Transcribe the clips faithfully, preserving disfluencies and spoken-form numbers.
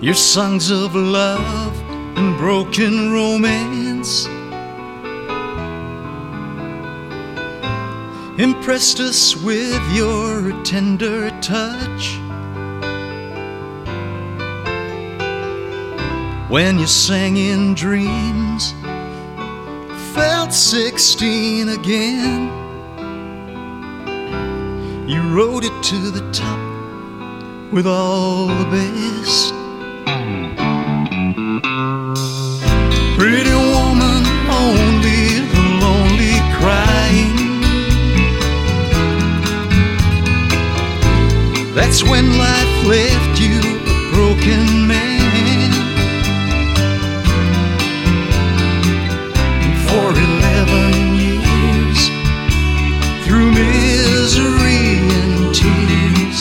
Your songs of love and broken romance impressed us with your tender touch. When you sang in dreams, felt sixteen again. You rode it to the top with all the best. Pretty woman, only the lonely crying. That's when life left you a broken man. And for eleven years, through misery and tears,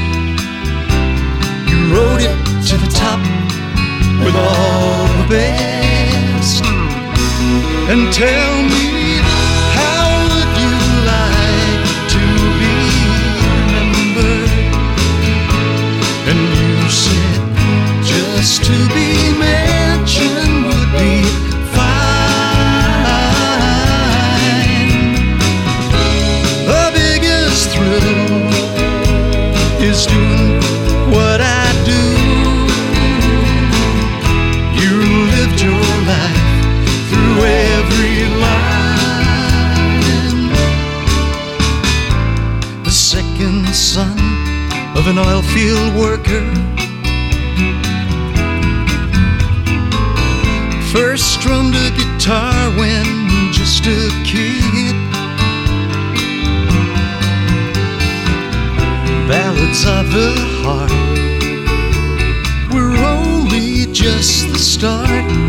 you rode it to the top with all the best. And tell me, how would you like to be remembered? And you said just to be mentioned would be fine. The biggest thrill is doing what I do. You lived your life through every line. The second son of an oil field worker, first strummed a guitar when just a kid. Ballads of the heart were only just the start.